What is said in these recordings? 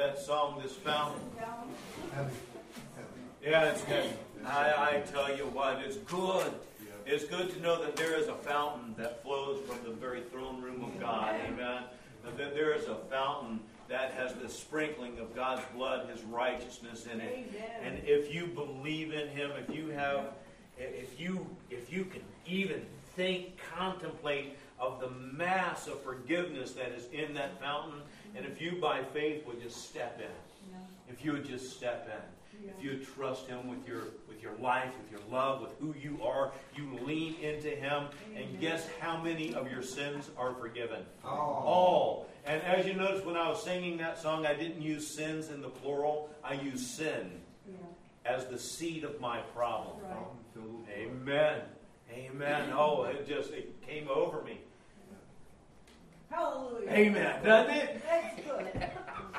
that song, This Fountain? Heavy. Yeah, it's heavy. I tell you what, it's good. It's good to know that there is a fountain that flows from the very throne room of God. Amen. That there is a fountain that has the sprinkling of God's blood, His righteousness in it. And if you believe in Him, if you can even think, contemplate of the mass of forgiveness that is in that fountain, and if you by faith would just step in, if you would just step in, if you trust Him with your life, with your love, with who you are, you lean into Him, and guess how many of your sins are forgiven? All. And as you notice, when I was singing that song, I didn't use sins in the plural. I used sin as the seed of my problem. Right. Amen. Amen. Oh, it came over me. Hallelujah. Amen. Doesn't it? That's good.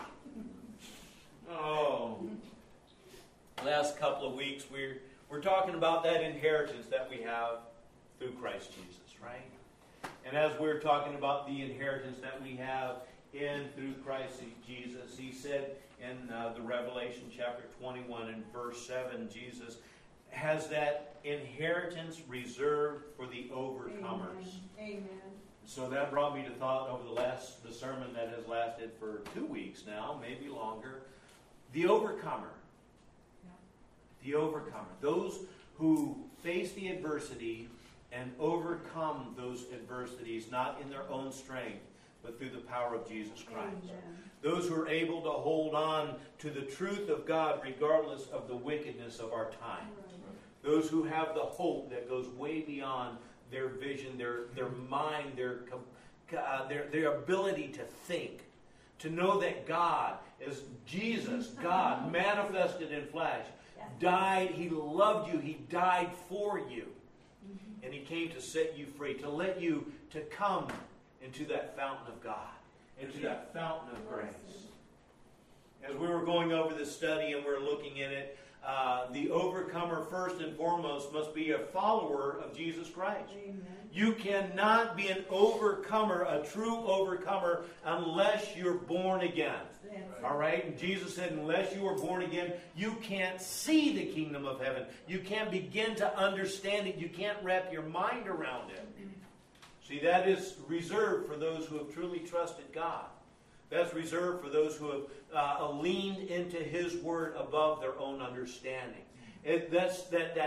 Oh. Last couple of weeks, we're talking about that inheritance that we have through Christ Jesus, right? And as we're talking about the inheritance that we have in through Christ Jesus, He said in the Revelation chapter 21 and verse 7, Jesus has that inheritance reserved for the overcomers. Amen. So that brought me to thought over the sermon that has lasted for 2 weeks now, maybe longer. The overcomer. The overcomer. Those who face the adversity and overcome those adversities, not in their own strength, but through the power of Jesus Christ. Amen. Those who are able to hold on to the truth of God regardless of the wickedness of our time. Right. Those who have the hope that goes way beyond their vision, their mind, their ability to think. To know that God is Jesus, God manifested in flesh, died, He loved you, He died for you. And He came to set you free, to let you to come into that fountain of God, into that fountain of grace. As we were going over this study and we're looking at it, the overcomer first and foremost must be a follower of Jesus Christ. Amen. You cannot be an overcomer, a true overcomer, unless you're born again. All right? And Jesus said, unless you are born again, you can't see the kingdom of heaven. You can't begin to understand it. You can't wrap your mind around it. See, that is reserved for those who have truly trusted God. That's reserved for those who have leaned into His Word above their own understanding. That's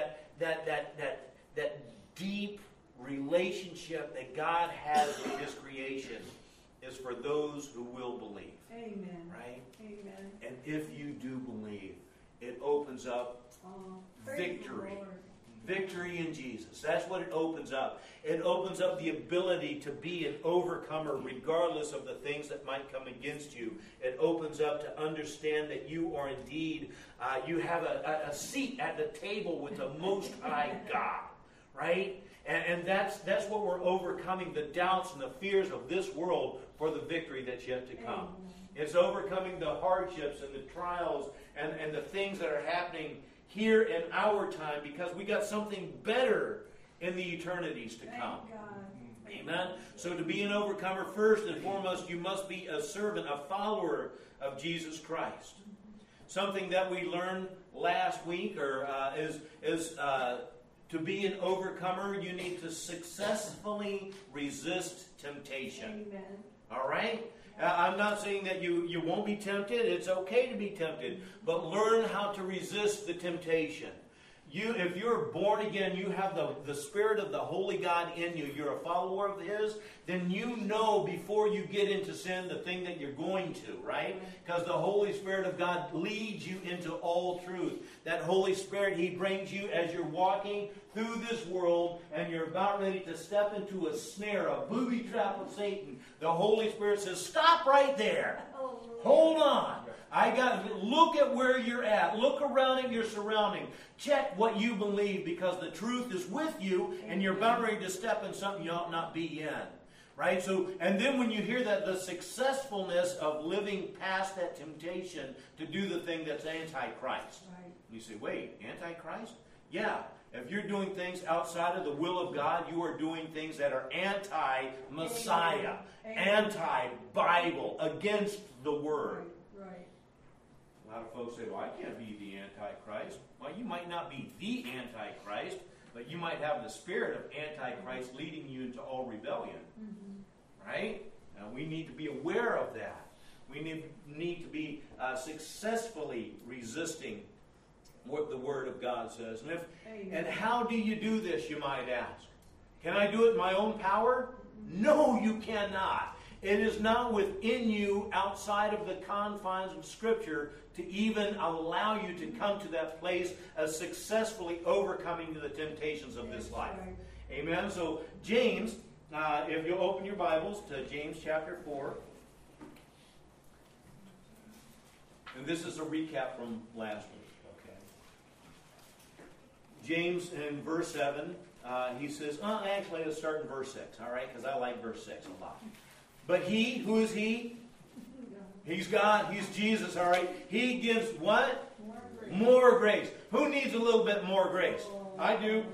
that deep relationship that God has with His creation is for those who will believe. Amen. Right? Amen. And if you do believe, it opens up victory. Victory in Jesus. That's what it opens up. It opens up the ability to be an overcomer regardless of the things that might come against you. It opens up to understand that you are indeed, you have a seat at the table with the Most High God. Right? And that's what we're overcoming, the doubts and the fears of this world for the victory that's yet to come. It's overcoming the hardships and the trials and the things that are happening here in our time because we got something better in the eternities to come. Amen? So to be an overcomer, first and foremost, you must be a servant, a follower of Jesus Christ. Something that we learned last week is to be an overcomer, you need to successfully resist temptation. Amen. All right? I'm not saying that you won't be tempted. It's okay to be tempted. But learn how to resist the temptation. If you're born again, you have the Spirit of the Holy God in you. You're a follower of His. Then you know before you get into sin the thing that you're going to, right? Because the Holy Spirit of God leads you into all truth. That Holy Spirit, He brings you as you're walking through this world and you're about ready to step into a snare, a booby trap of Satan. The Holy Spirit says, stop right there. Hold on. Look at where you're at. Look around at your surrounding. Check what you believe because the truth is with you and you're about ready to step in something you ought not be in. Right? So, and then when you hear that the successfulness of living past that temptation to do the thing that's anti-Christ. Right. You say, wait, anti-Christ? Yeah. If you're doing things outside of the will of God, you are doing things that are anti-Messiah, anti-Bible, against the Word. Right. A lot of folks say, well, I can't be the Antichrist. Well, you might not be the Antichrist, but you might have the spirit of Antichrist leading you into all rebellion. Mm-hmm. Right? Now, we need to be aware of that. We need to be successfully resisting what the Word of God says. And how do you do this, you might ask? Can I do it in my own power? No, you cannot. It is not within you, outside of the confines of Scripture, to even allow you to come to that place of successfully overcoming the temptations of this life. Amen? So James, if you'll open your Bibles to James chapter 4. And this is a recap from last week. Okay. James in verse 7, he says, actually let's start in verse 6, all right? Because I like verse 6 a lot. But he, who is he? He's God, he's Jesus, all right? He gives what? More grace. Who needs a little bit more grace? I do.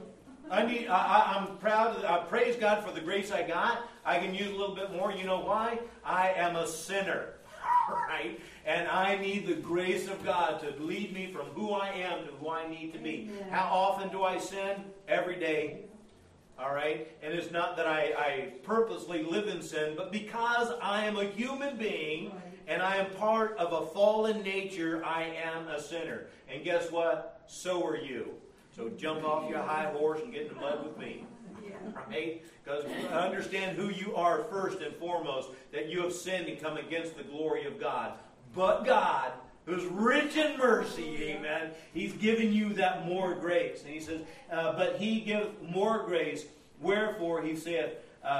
I'm proud. I praise God for the grace I got. I can use a little bit more. You know why? I am a sinner, right? And I need the grace of God to lead me from who I am to who I need to be. Amen. How often do I sin? Every day. All right? And it's not that I purposely live in sin, but because I am a human being and I am part of a fallen nature, I am a sinner. And guess what? So are you. So jump off your high horse and get in the mud with me. Right? Because understand who you are first and foremost, that you have sinned and come against the glory of God. But God, who's rich in mercy, amen, He's given you that more grace. And He says, but He giveth more grace. Wherefore, He saith,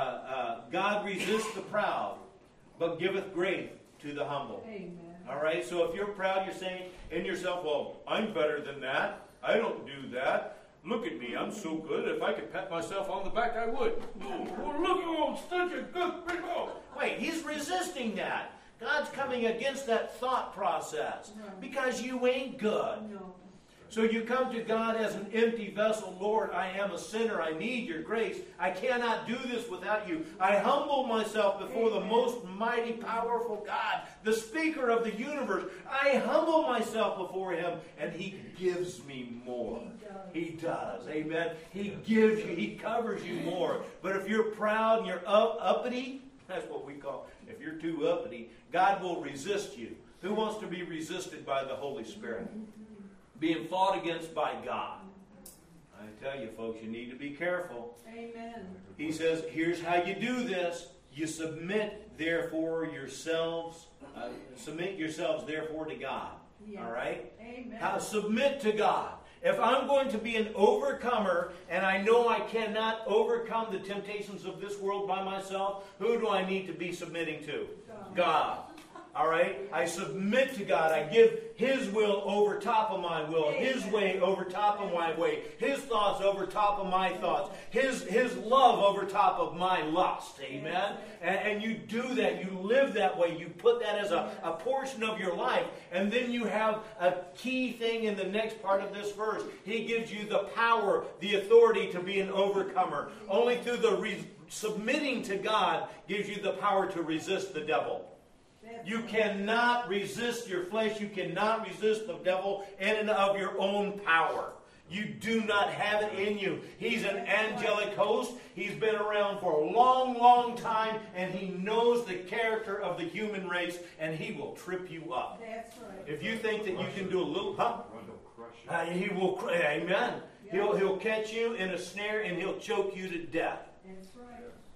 God resists the proud, but giveth grace to the humble. Amen. All right? So if you're proud, you're saying in yourself, well, I'm better than that. I don't do that. Look at me, I'm so good. If I could pat myself on the back, I would. Oh, look, oh, such a good people. Wait, He's resisting that. God's coming against that thought process because you ain't good. No. So you come to God as an empty vessel. Lord, I am a sinner. I need your grace. I cannot do this without you. I humble myself before the most mighty, powerful God, the speaker of the universe. I humble myself before Him, and He gives me more. He does. Amen. He gives you. He covers you more. But if you're proud and you're uppity, that's what we call, if you're too uppity, God will resist you. Who wants to be resisted by the Holy Spirit? Being fought against by God. I tell you, folks, you need to be careful. Amen. He says, here's how you do this. You submit, therefore, yourselves. Submit yourselves, therefore, to God. Yes. All right? Amen. How submit to God. If I'm going to be an overcomer, and I know I cannot overcome the temptations of this world by myself, who do I need to be submitting to? God. All right? I submit to God. I give His will over top of my will. His way over top of my way. His thoughts over top of my thoughts. His love over top of my lust. Amen? And you do that. You live that way. You put that as a portion of your life. And then you have a key thing in the next part of this verse. He gives you the power, the authority to be an overcomer. Only through the submitting to God gives you the power to resist the devil. You cannot resist your flesh. You cannot resist the devil in and of your own power. You do not have it in you. He's an angelic host. He's been around for a long, long time, and he knows the character of the human race, and he will trip you up. That's right. If you think that you can do a little, he will, amen. He'll catch you in a snare, and he'll choke you to death. That's right.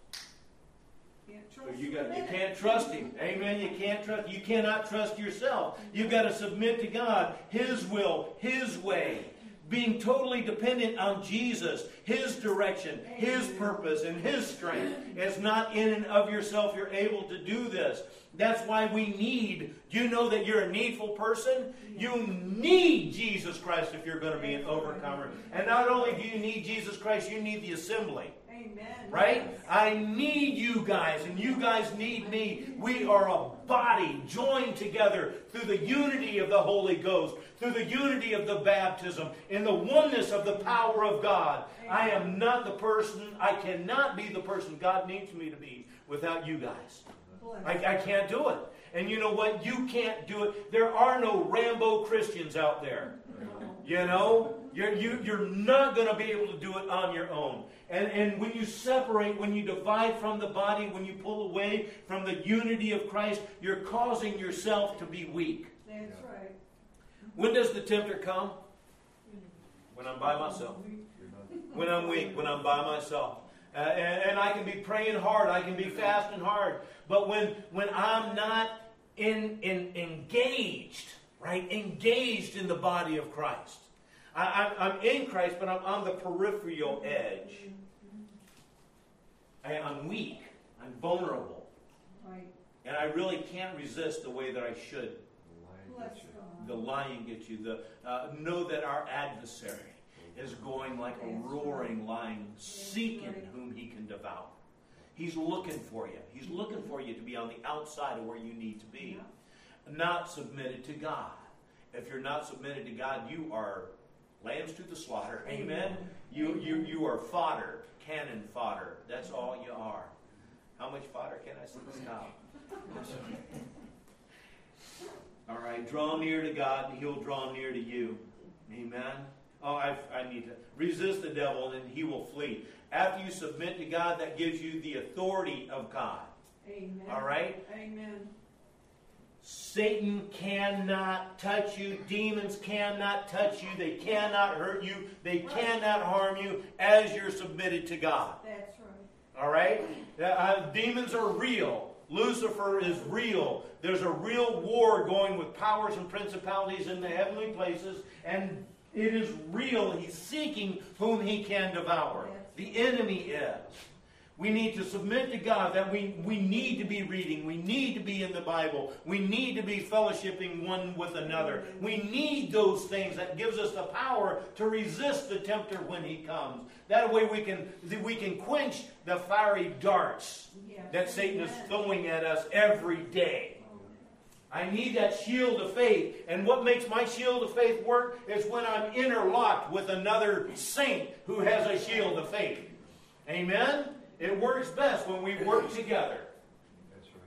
You can't trust Him. Amen. You can't trust. You cannot trust yourself. You've got to submit to God, His will, His way. Being totally dependent on Jesus, His direction, His purpose, and His strength. It's not in and of yourself you're able to do this. That's why we need, do you know that you're a needful person? You need Jesus Christ if you're going to be an overcomer. And not only do you need Jesus Christ, you need the assembly. Amen. Right? Yes. I need you guys, and you guys need me. We are a body joined together through the unity of the Holy Ghost, through the unity of the baptism, in the oneness of the power of God. Amen. I am not the person, I cannot be the person God needs me to be without you guys. I can't do it. And you know what? You can't do it. There are no Rambo Christians out there. You know? You're not going to be able to do it on your own. And when you separate, when you divide from the body, when you pull away from the unity of Christ, you're causing yourself to be weak. That's right. When does the tempter come? When I'm by myself. When I'm weak, when I'm by myself. And I can be praying hard, I can be fasting hard. But when I'm not engaged, right? Engaged in the body of Christ. I'm in Christ, but I'm on the peripheral edge. I'm weak. I'm vulnerable. Right. And I really can't resist the way that I should. Bless God. The lion gets you. Know that our adversary is going like a roaring lion, seeking whom he can devour. He's looking for you. He's looking for you to be on the outside of where you need to be. Not submitted to God. If you're not submitted to God, you are lambs to the slaughter. Amen? You are fodder, cannon fodder. That's all you are. How much fodder can I stop? All right, draw near to God and he'll draw near to you. Amen? Oh, I need to resist the devil and he will flee. After you submit to God, that gives you the authority of God. Amen. All right? Amen. Satan cannot touch you. Demons cannot touch you. They cannot hurt you. They cannot harm you as you're submitted to God. That's right. All right? Demons are real. Lucifer is real. There's a real war going with powers and principalities in the heavenly places, and it is real. He's seeking whom he can devour. The enemy is. We need to submit to God that we need to be reading. We need to be in the Bible. We need to be fellowshipping one with another. We need those things that gives us the power to resist the tempter when he comes. That way we can quench the fiery darts that Satan is throwing at us every day. I need that shield of faith. And what makes my shield of faith work is when I'm interlocked with another saint who has a shield of faith. Amen? It works best when we work together. That's right.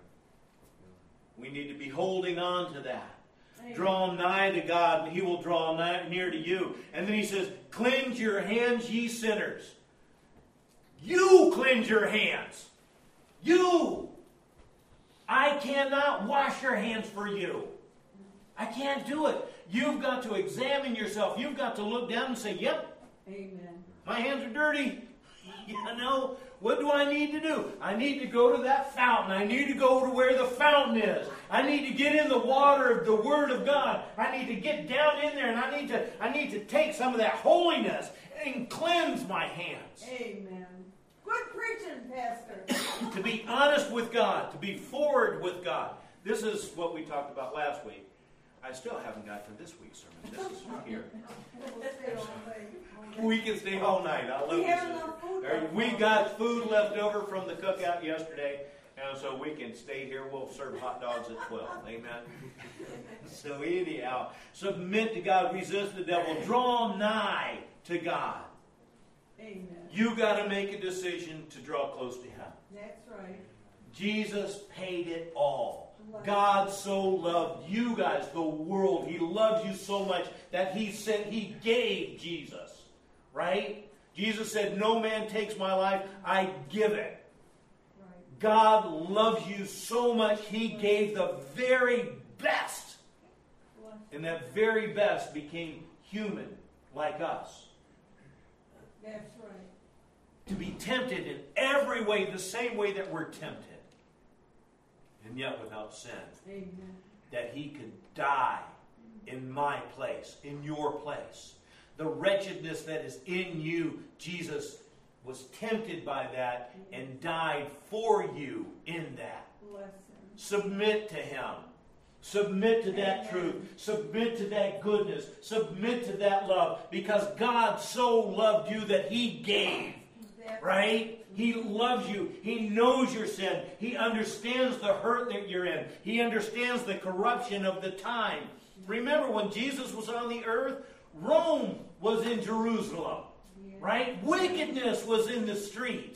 We need to be holding on to that. Amen. Draw nigh to God, and he will draw near to you. And then he says, cleanse your hands, ye sinners. You cleanse your hands. You. I cannot wash your hands for you. I can't do it. You've got to examine yourself. You've got to look down and say, yep, Amen. my hands are dirty. You know, what do I need to do? I need to go to that fountain. I need to go to where the fountain is. I need to get in the water of the Word of God. I need to get down in there, and I need to take some of that holiness and cleanse my hands. Amen. Good preaching, Pastor. To be honest with God, to be forward with God. This is what we talked about last week. I still haven't got to this week's sermon. This is here. We can stay all night. I love this. We got food left over from the cookout yesterday, and so we can stay here. We'll serve hot dogs at 12. Amen. So anyhow, submit to God, resist the devil, draw nigh to God. Amen. You got to make a decision to draw close to Him. That's right. Jesus paid it all. God so loved you guys, the world. He loves you so much that He gave Jesus. Right? Jesus said, no man takes my life, I give it. Right. God loves you so much, He gave the very best. And that very best became human like us. That's right. To be tempted in every way, the same way that we're tempted. And yet without sin. Amen. That He could die in my place, in your place. The wretchedness that is in you, Jesus was tempted by that and died for you in that. Bless Him. Submit to Him. Submit to that truth. Submit to that goodness. Submit to that love. Because God so loved you that He gave. Right? He loves you. He knows your sin. He understands the hurt that you're in. He understands the corruption of the time. Remember when Jesus was on the earth? Rome was in Jerusalem. Right? Wickedness was in the streets.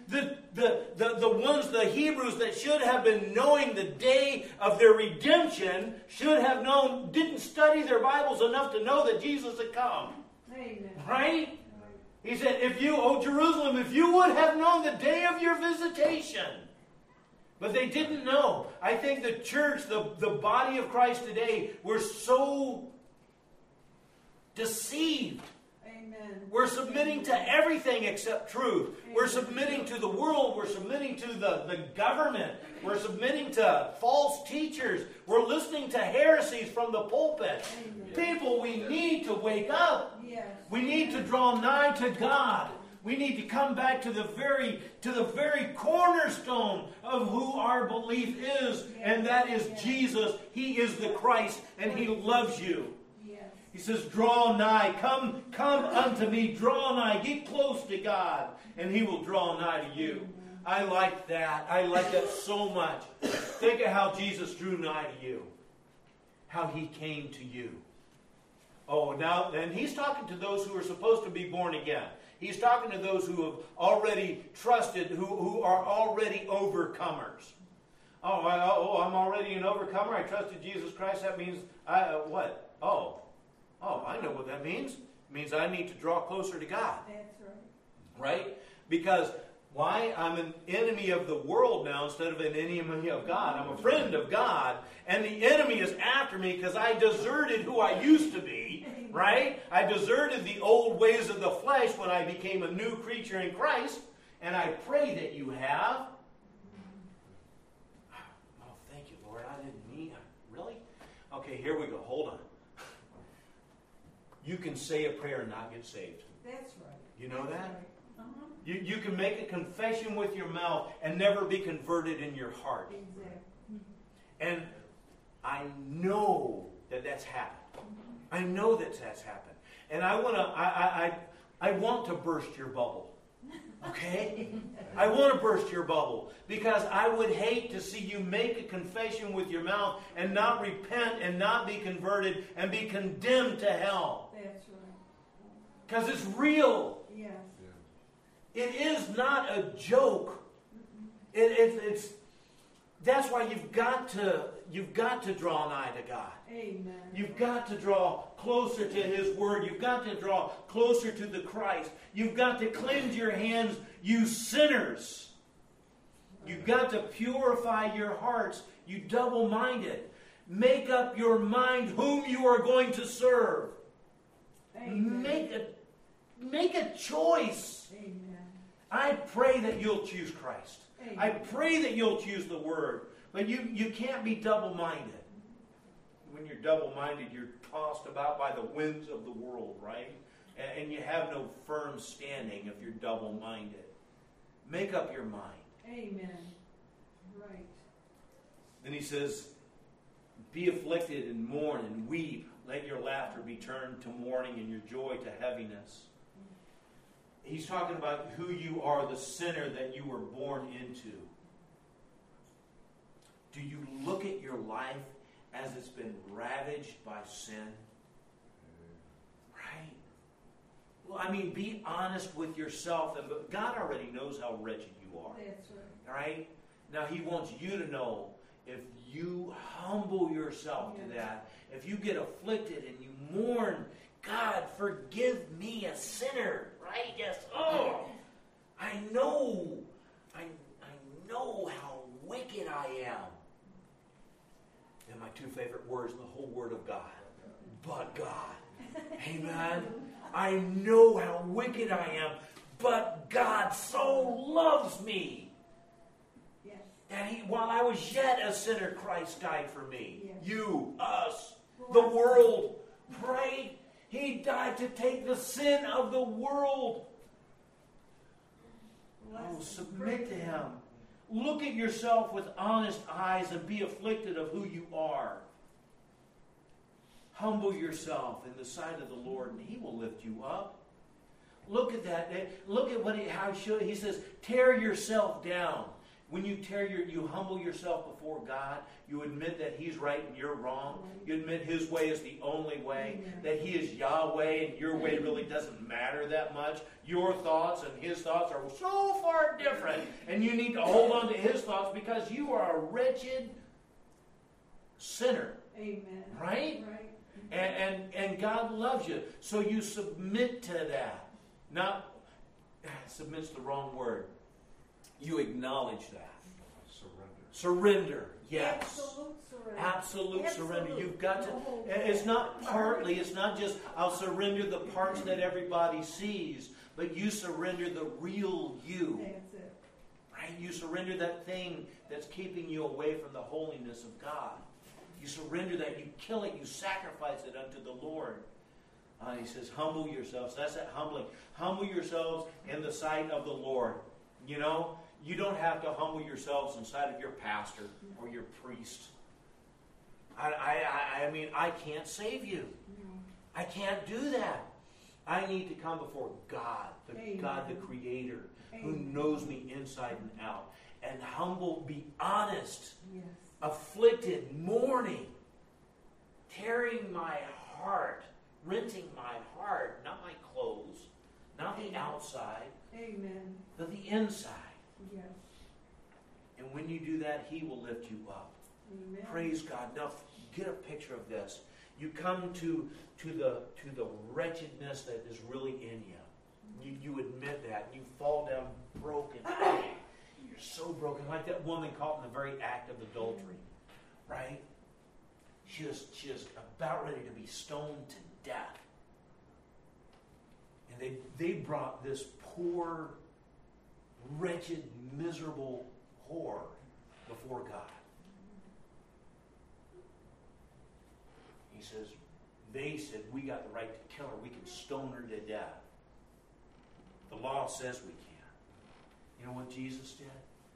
the ones, the Hebrews that should have been knowing the day of their redemption, should have known, didn't study their Bibles enough to know that Jesus had come. Amen. Right? He said, if you, O Jerusalem, if you would have known the day of your visitation. But they didn't know. I think the church, the body of Christ today, we're so deceived. Amen. We're submitting to everything except truth. We're submitting to the world. We're submitting to the government. We're submitting to false teachers. We're listening to heresies from the pulpit. Amen. People, we need to wake up. Yes. We need to draw nigh to God. We need to come back to the very cornerstone of who our belief is, and that is Jesus. He is the Christ, and He loves you. Yes. He says, draw nigh, come unto me, draw nigh, get close to God, and He will draw nigh to you. I like that. I like that so much. Think of how Jesus drew nigh to you. How He came to you. Oh, now, and He's talking to those who are supposed to be born again. He's talking to those who have already trusted, who are already overcomers. I'm already an overcomer. I trusted Jesus Christ. That means, what? Oh, I know what that means. It means I need to draw closer to God. That's right. Right? Because, why? I'm an enemy of the world now instead of an enemy of God. I'm a friend of God. And the enemy is after me because I deserted who I used to be. Right? I deserted the old ways of the flesh when I became a new creature in Christ. And I pray that you have. Oh, thank you, Lord. I didn't mean it. Really? Okay, here we go. Hold on. You can say a prayer and not get saved. That's right. You know that? Right. Uh-huh. You can make a confession with your mouth and never be converted in your heart. Exactly. And I know that that's happened. I know that that's happened. And I want to burst your bubble. Okay? I want to burst your bubble. Because I would hate to see you make a confession with your mouth and not repent and not be converted and be condemned to hell. That's right. Because it's real. Yes. It is not a joke. It's that's why you've got to draw nigh to God. Amen. You've got to draw closer to His Word. You've got to draw closer to the Christ. You've got to cleanse your hands, you sinners. You've got to purify your hearts, you double-minded. Make up your mind whom you are going to serve. Amen. Make a choice. Amen. I pray that you'll choose Christ. Amen. I pray that you'll choose the Word. But you can't be double-minded. When you're double-minded, you're tossed about by the winds of the world, right? And you have no firm standing if you're double-minded. Make up your mind. Amen. Right. Then he says, be afflicted and mourn and weep. Let your laughter be turned to mourning and your joy to heaviness. He's talking about who you are, the sinner that you were born into. Do you look at your life as it's been ravaged by sin? Right? Well, I mean, be honest with yourself. And God already knows how wretched you are. That's right. Right? Now, He wants you to know, if you humble yourself to that, if you get afflicted and you mourn, God, forgive me, a sinner. Right? Yes. Oh, I know how wicked I am. And my two favorite words, the whole Word of God. But God. Amen. I know how wicked I am, but God so loves me. Yes. And while I was yet a sinner, Christ died for me. Yes. You, us, the world. Right? He died to take the sin of the world. Oh, submit to Him. Look at yourself with honest eyes and be afflicted of who you are. Humble yourself in the sight of the Lord, and He will lift you up. Look at that. Look at how He says, tear yourself down. When you humble yourself before God, you admit that He's right and you're wrong. You admit His way is the only way, that He is Yahweh and your way really doesn't matter that much. Your thoughts and His thoughts are so far different, and you need to hold on to His thoughts because you are a wretched sinner. Amen. Right? Right. And God loves you, so you submit to that. Not submit's the wrong word. You acknowledge that. Surrender. Yes. Absolute surrender. Absolute surrender. You've got to. No. It's not partly. It's not just I'll surrender the parts that everybody sees, but you surrender the real you. That's it. Right? You surrender that thing that's keeping you away from the holiness of God. You surrender that. You kill it. You sacrifice it unto the Lord. He says, humble yourselves. That's that humbling. Humble yourselves in the sight of the Lord. You know, you don't have to humble yourselves in sight of your pastor or your priest. I mean, I can't save you. I can't do that. I need to come before God, God the Creator, who knows me inside and out. And humble, be honest, afflicted, mourning, tearing my heart, renting my heart, not my clothes, not the outside, Amen. but the inside. Yes. And when you do that, He will lift you up. Amen. Praise God. Now, get a picture of this. You come to the wretchedness that is really in you. You admit that. You fall down broken. You're so broken. Like that woman caught in the very act of adultery. Right? She is about ready to be stoned to death. And they brought this poor, wretched, miserable whore before God. He says, they said, we got the right to kill her. We can stone her to death. The law says we can. You know what Jesus did?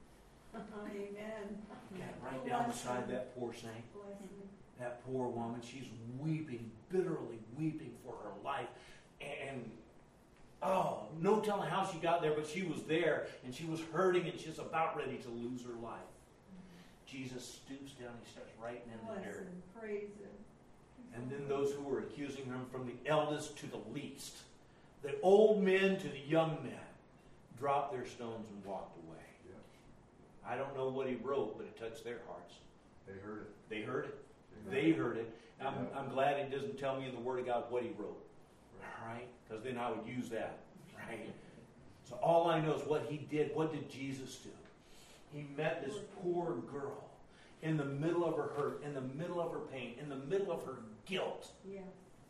Amen. He got right down beside that poor saint. That poor woman. She's weeping, bitterly weeping for her life. And no telling how she got there, but she was there, and she was hurting, and she's about ready to lose her life. Jesus stoops down, He starts writing in the dirt. Praise Him. And then those who were accusing Him, from the eldest to the least, the old men to the young men, dropped their stones and walked away. Yeah. I don't know what He wrote, but it touched their hearts. They heard it. They heard it. They heard it. I'm glad it doesn't tell me in the Word of God what He wrote. Right? Because then I would use that. Right? So all I know is what He did. What did Jesus do? He met this poor girl in the middle of her hurt, in the middle of her pain, in the middle of her guilt. Yeah.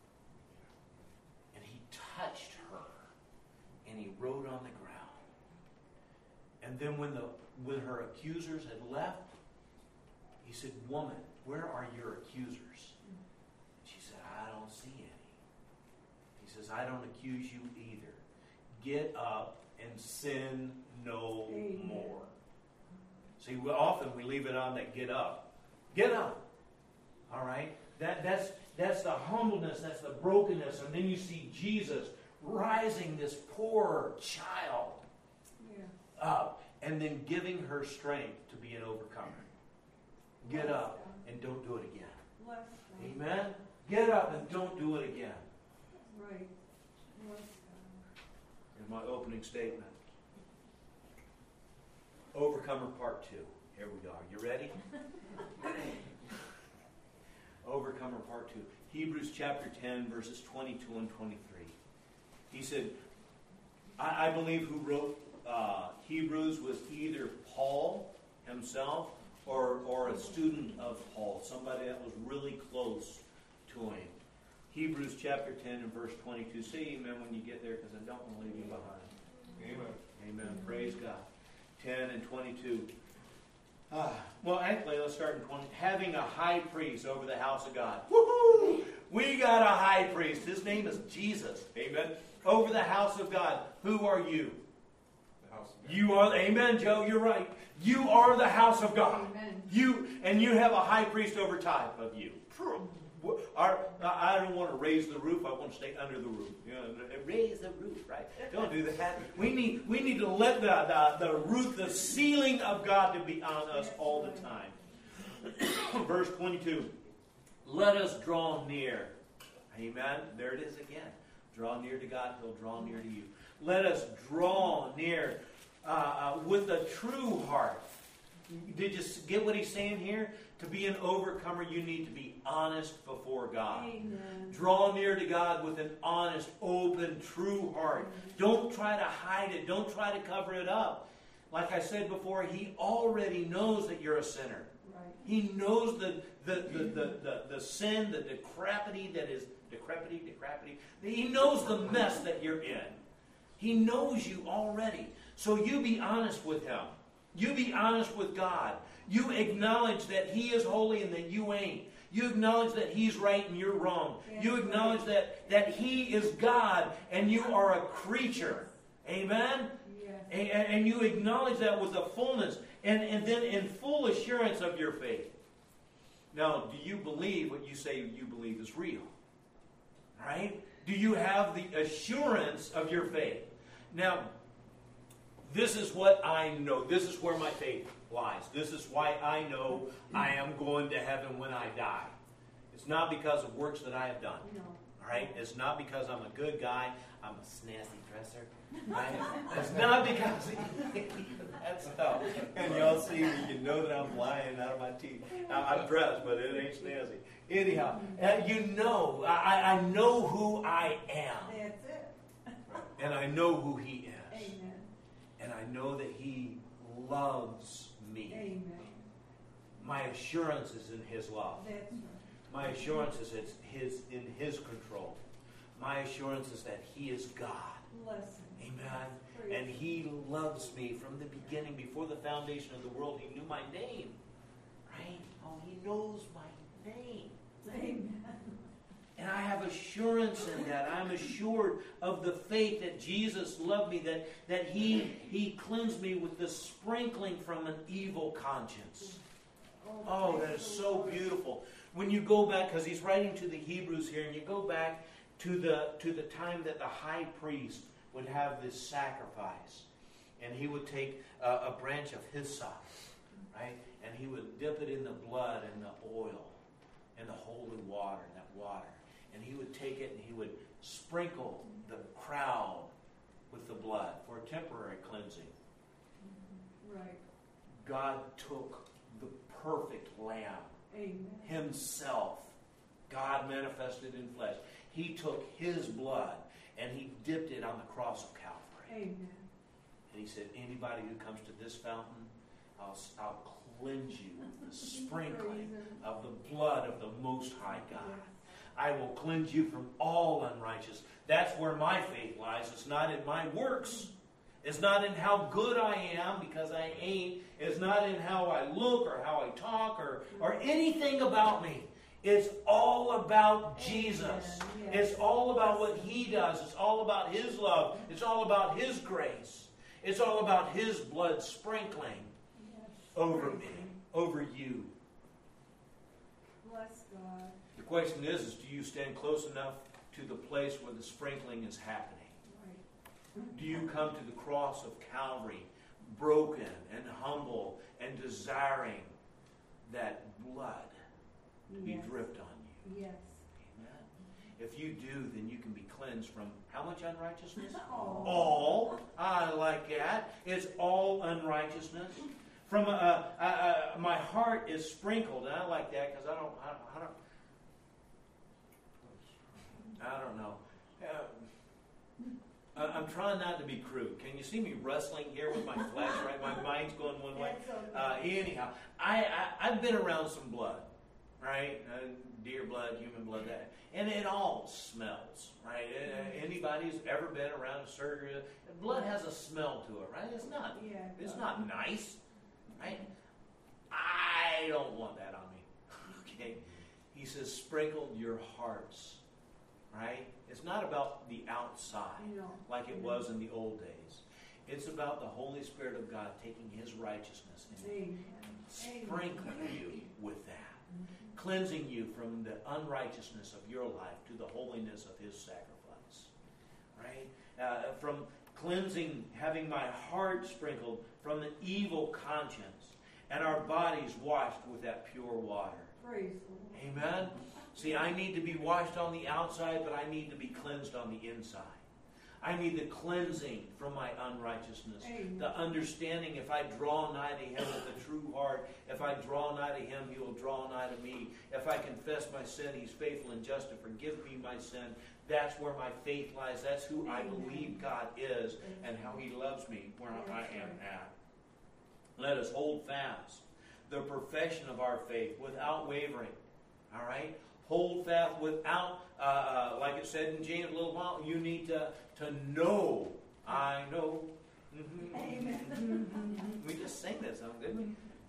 And He touched her. And He wrote on the ground. And then when her accusers had left, He said, woman, where are your accusers? She said, I don't see any. He says, I don't accuse you either. Get up and sin no more. See, often we leave it on that get up. Get up. All right? That's the humbleness, that's the brokenness. And then you see Jesus rising this poor child up and then giving her strength to be an overcomer. Get up and don't do it again. Amen? Get up and don't do it again. Right. In my opening statement. Overcomer Part 2. Here we are. You ready? Overcomer Part 2. Hebrews chapter 10, verses 22 and 23. He said, I believe who wrote Hebrews was either Paul himself or a student of Paul, somebody that was really close to him. Hebrews chapter 10 and verse 22. Say amen when you get there, because I don't want to leave you behind. Amen. Amen. Praise God. 10 and 22. Well, actually, let's start in 20. Having a high priest over the house of God. Woohoo! We got a high priest. His name is Jesus. Amen. Over the house of God. Who are you? The house of God. You are, amen, Joe, you're right. You are the house of God. Amen. You have a high priest over type of you. I don't want to raise the roof. I want to stay under the roof. You know, raise the roof, right? Don't do that. We need to let the roof, the ceiling of God to be on us all the time. Verse 22. Let us draw near. Amen. There it is again. Draw near to God. He'll draw near to you. Let us draw near with a true heart. Did you get what he's saying here? To be an overcomer, you need to be honest before God. Amen. Draw near to God with an honest, open, true heart. Don't try to hide it. Don't try to cover it up. Like I said before, he already knows that you're a sinner. Right. He knows the sin, the decrepity that is decrepity. He knows the mess that you're in. He knows you already. So you be honest with him. You be honest with God. You acknowledge that he is holy and that you ain't. You acknowledge that he's right and you're wrong. Yes. You acknowledge that he is God and you are a creature. Amen? Yes. And you acknowledge that with the fullness and then in full assurance of your faith. Now, do you believe what you say you believe is real? Right? Do you have the assurance of your faith? Now, this is what I know. This is where my faith lies. This is why I know I am going to heaven when I die. It's not because of works that I have done. No. All right? It's not because I'm a good guy. I'm a snazzy dresser. Right? It's not because that stuff. And y'all see me, you know that I'm lying out of my teeth. I'm dressed, but it ain't snazzy. Anyhow, you know, I know who I am. That's it. And I know who he is. Amen. And I know that he loves me. Amen. My assurance is in his love. That's right. My assurance is it's in his control. My assurance is that he is God. Blessing. Amen. Praise. And he loves me from the beginning. Before the foundation of the world, he knew my name. Right? Oh, he knows my name. Amen. And I have assurance in that. I'm assured of the faith that Jesus loved me, that he cleansed me with the sprinkling from an evil conscience. Oh, that is so beautiful. When you go back, because he's writing to the Hebrews here, and you go back to the time that the high priest would have this sacrifice, and he would take a branch of hyssop, right, and he would dip it in the blood and the oil and the holy water, and he would take it and he would sprinkle the crowd with the blood for temporary cleansing. Right. God took the perfect lamb, Amen. himself, God manifested in flesh. He took his blood and he dipped it on the cross of Calvary. Amen. And he said, anybody who comes to this fountain, I'll cleanse you with the sprinkling of the blood of the Most High God. I will cleanse you from all unrighteousness. That's where my faith lies. It's not in my works. It's not in how good I am, because I ain't. It's not in how I look or how I talk or anything about me. It's all about Jesus. Yes. It's all about what he does. It's all about his love. It's all about his grace. It's all about his blood sprinkling over me, over you. Bless God. The question is do you stand close enough to the place where the sprinkling is happening? Right. Do you come to the cross of Calvary broken and humble and desiring that blood to be Yes. dripped on you? Yes. Amen. If you do, then you can be cleansed from how much unrighteousness? All. All. I like that. It's all unrighteousness. From my heart is sprinkled, and I like that because I don't know. I'm trying not to be crude. Can you see me wrestling here with my flesh? Right, my mind's going one way. That's okay. Anyhow, I've been around some blood, right? Deer blood, human blood, that, and it all smells, right? Anybody who's ever been around a surgery, blood has a smell to it, right? It's not nice, right? I don't want that on me. Okay, he says, sprinkle your hearts, right? It's not about the outside No. like it was in the old days. It's about the Holy Spirit of God taking His righteousness and Amen. sprinkling you with that. Cleansing you from the unrighteousness of your life to the holiness of His sacrifice. Right? From cleansing, having my heart sprinkled from the evil conscience, and our bodies washed with that pure water. Praise the Lord. Amen? See, I need to be washed on the outside, but I need to be cleansed on the inside. I need the cleansing from my unrighteousness. Amen. The understanding, if I draw nigh to Him with a true heart, if I draw nigh to Him, He will draw nigh to me. If I confess my sin, He's faithful and just to forgive me my sin. That's where my faith lies. That's who I believe God is and how He loves me where I am at. Let us hold fast the profession of our faith without wavering. All right? Hold fast without, like it said in James a little while, you need to know. I know. Amen. We just sang that song, didn't we?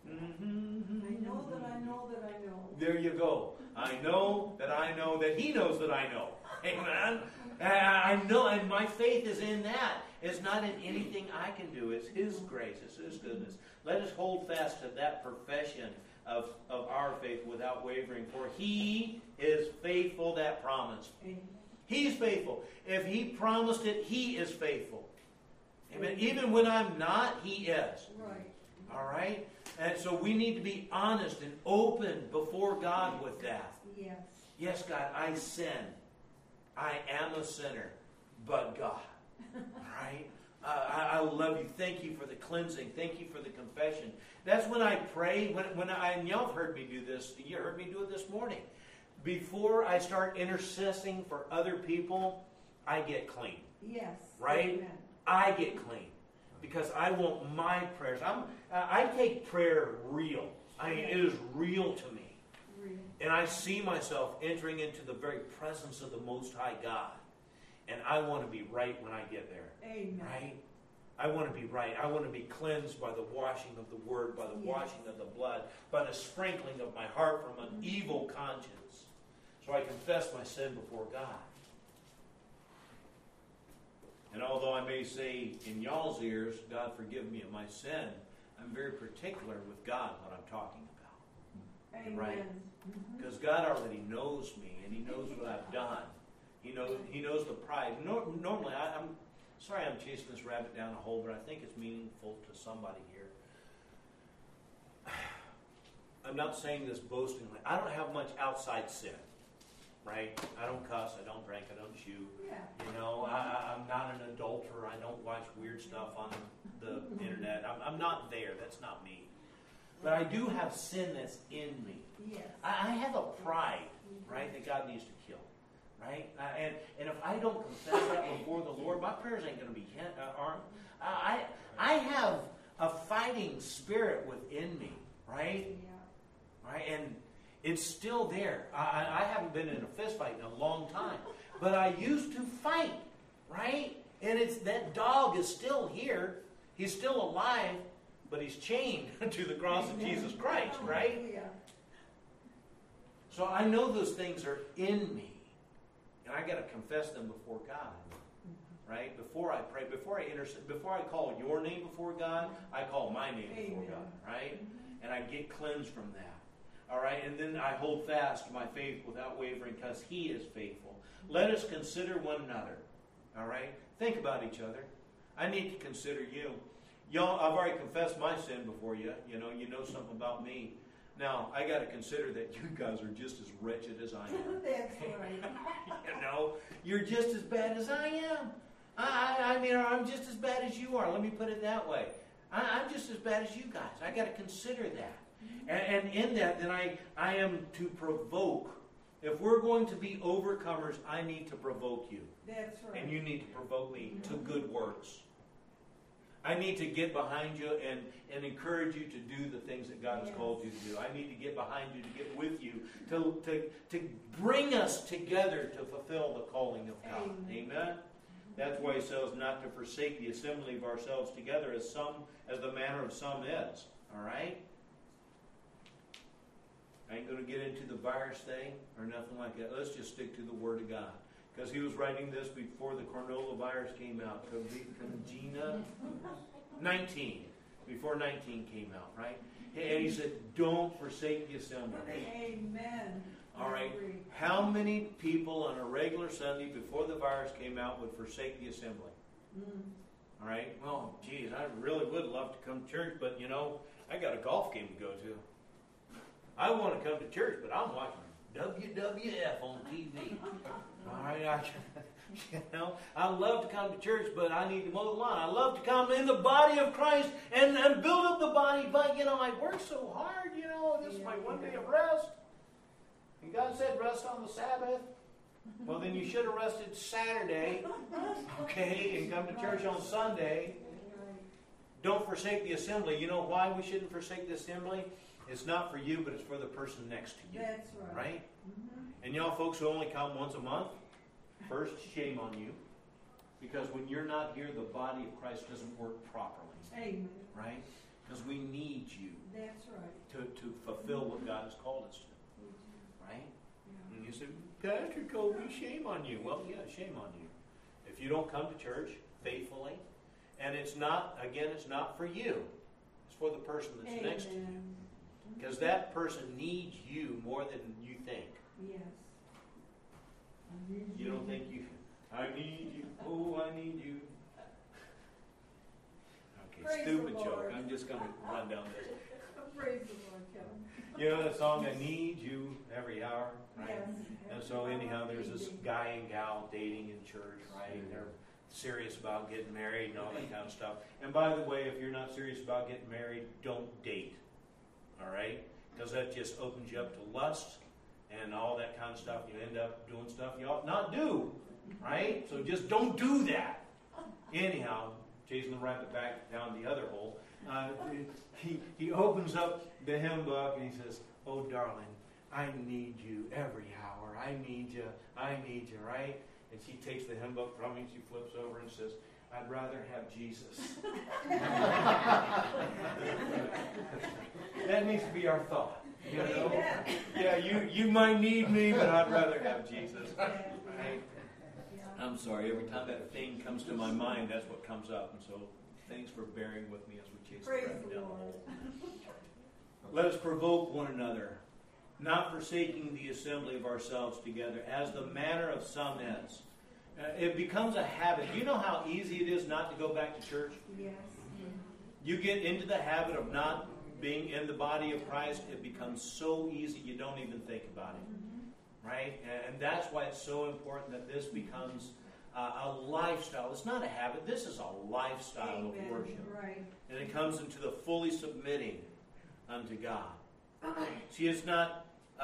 I know that I know that I know. There you go. I know that He knows that I know. Amen. I know, and my faith is in that. It's not in anything I can do. It's His grace. It's His goodness. Let us hold fast to that profession of our faith without wavering. For He is faithful that promised. Amen. He's faithful. If He promised it, He is faithful. Amen. Even when I'm not, He is. Right. All right? And so we need to be honest and open before God with that. Yes. Yes, God, I sin. I am a sinner, but God. Right? I love you. Thank you for the cleansing. Thank you for the confession. That's when I pray. And y'all have heard me do this. You heard me do it this morning. Before I start intercessing for other people, I get clean. Yes. Right? Amen. I get clean. Because I want my prayers. I take prayer real. I mean, it is real to me. Real. And I see myself entering into the very presence of the Most High God. And I want to be right when I get there. Amen. Right? I want to be right. I want to be cleansed by the washing of the Word, by the washing of the blood, by the sprinkling of my heart from an evil conscience. So I confess my sin before God. And although I may say in y'all's ears, God forgive me of my sin, I'm very particular with God what I'm talking about. Amen. Right? Because God already knows me, and He knows what I've done. He knows the pride. Normally, I'm sorry I'm chasing this rabbit down a hole, but I think it's meaningful to somebody here. I'm not saying this boastingly. I don't have much outside sin. Right? I don't cuss, I don't drink, I don't chew. Yeah. You know, I'm not an adulterer. I don't watch weird stuff on the internet. I'm not there. That's not me. But I do have sin that's in me. Yes. I have a pride, right, that God needs to kill. Right? And if I don't confess that before the Lord, my prayers ain't going to be armed. I have a fighting spirit within me. Right? Yeah. Right? And it's still there. I haven't been in a fist fight in a long time. But I used to fight, right? And that dog is still here. He's still alive, but he's chained to the cross of Jesus Christ, right? Hallelujah. So I know those things are in me. And I got to confess them before God, right? Before I pray, before I intercede, before I call your name before God, I call my name before God, right? And I get cleansed from that. All right, and then I hold fast to my faith without wavering because He is faithful. Let us consider one another. All right? Think about each other. I need to consider you. Y'all, I've already confessed my sin before you. You know something about me. Now, I got to consider that you guys are just as wretched as I am. That's right. You know, you're just as bad as I am. I mean, I'm just as bad as you are. Let me put it that way. I'm just as bad as you guys. I got to consider that. And in that, then I am to provoke. If we're going to be overcomers, I need to provoke you. That's right. And you need to provoke me to good works. I need to get behind you and encourage you to do the things that God has called you to do. I need to get behind you, to get with you, to bring us together to fulfill the calling of God. Amen? That's why He says not to forsake the assembly of ourselves together as the manner of some is. All right? I ain't going to get into the virus thing or nothing like that. Let's just stick to the Word of God. because he was writing this before the coronavirus came out. Congina 19, before 19 came out, right? And he said, don't forsake the assembly. Amen. All right. How many people on a regular Sunday before the virus came out would forsake the assembly? All right. Well, geez, I really would love to come to church, but you know, I got a golf game to go to. I want to come to church, but I'm watching WWF on TV. All right. I love to come to church, but I need to mow the lawn. I love to come in the body of Christ and build up the body, but you know, I work so hard. You know, this is my one day of rest. And God said, rest on the Sabbath. Well, then you should have rested Saturday, okay, and come to church on Sunday. Don't forsake the assembly. You know why we shouldn't forsake the assembly? It's not for you, but it's for the person next to you. That's right. Right? And y'all folks who only come once a month, first, shame on you. Because when you're not here, the body of Christ doesn't work properly. Amen. Right? Because we need you. That's right. To fulfill what God has called us to. Right? Yeah. And you say, Pastor Kobe, shame on you. Well, yeah, shame on you. If you don't come to church faithfully, and it's not for you. It's for the person that's next to you. Because that person needs you more than you think. Yes. You don't think you, I need you. Oh, I need you. Okay, Praise stupid the joke. Lord. I'm just going to run down this. Praise the Lord, Kevin. You know that song, I Need You Every Hour, right? Yes. And so anyhow, there's this guy and gal dating in church, right? And they're serious about getting married and all that kind of stuff. And by the way, if you're not serious about getting married, don't date. All right? Because that just opens you up to lust and all that kind of stuff. You end up doing stuff you ought not do. Right? So just don't do that. Anyhow, chasing the rabbit back down the other hole, he opens up the hymn book and he says, oh, darling, I need you every hour. I need you, right? And she takes the hymn book from me, she flips over and says, I'd rather have Jesus. That needs to be our thought. You know? Yeah, you might need me, but I'd rather have Jesus. Right? I'm sorry, every time that thing comes to my mind, that's what comes up. And so thanks for bearing with me as we chase the rabbit down the hole. Let us provoke one another, not forsaking the assembly of ourselves together, as the manner of some is. It becomes a habit. You know how easy it is not to go back to church? Yes. You get into the habit of not being in the body of Christ. It becomes so easy you don't even think about it. Right? And that's why it's so important that this becomes a lifestyle. It's not a habit. This is a lifestyle Amen. of worship. Right. And it comes into the fully submitting unto God. See, it's not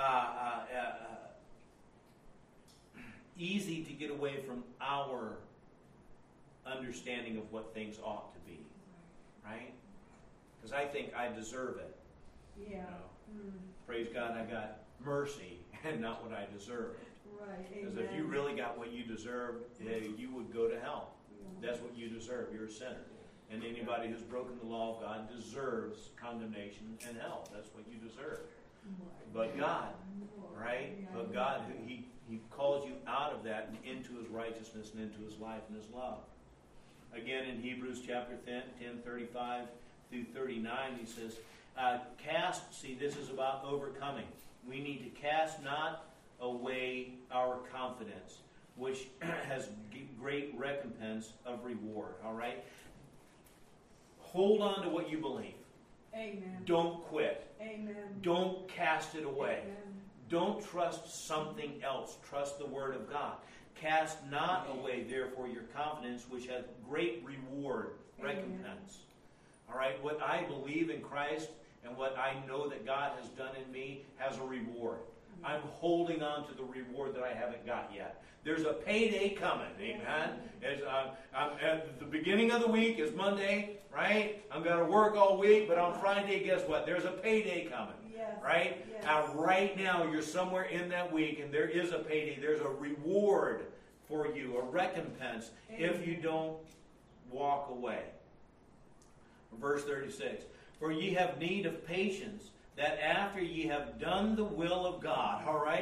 easy to get away from our understanding of what things ought to be. Right? Because I think I deserve it. Yeah. You know? Praise God, I got mercy and not what I deserved. Right. Because if you really got what you deserved, you would go to hell. That's what you deserve. You're a sinner. And anybody who's broken the law of God deserves condemnation and hell. That's what you deserve. But God, right? But God, He calls you out of that and into His righteousness and into His life and His love. Again, in Hebrews chapter 10, 35 through 39, he says, see, this is about overcoming. We need to cast not away our confidence, which has great recompense of reward. All right? Hold on to what you believe. Amen. Don't quit. Amen. Don't cast it away. Amen. Don't trust something else. Trust the Word of God. Cast not away, therefore, your confidence, which has great reward, recompense. All right? What I believe in Christ and what I know that God has done in me has a reward. I'm holding on to the reward that I haven't got yet. There's a payday coming, amen? I'm at the beginning of the week is Monday, right? I'm going to work all week, but on Friday, guess what? There's a payday coming, right? Yes. Right now, you're somewhere in that week, and there is a payday. There's a reward for you, a recompense, if you don't walk away. Verse 36, for ye have need of patience, that after ye have done the will of God, all right?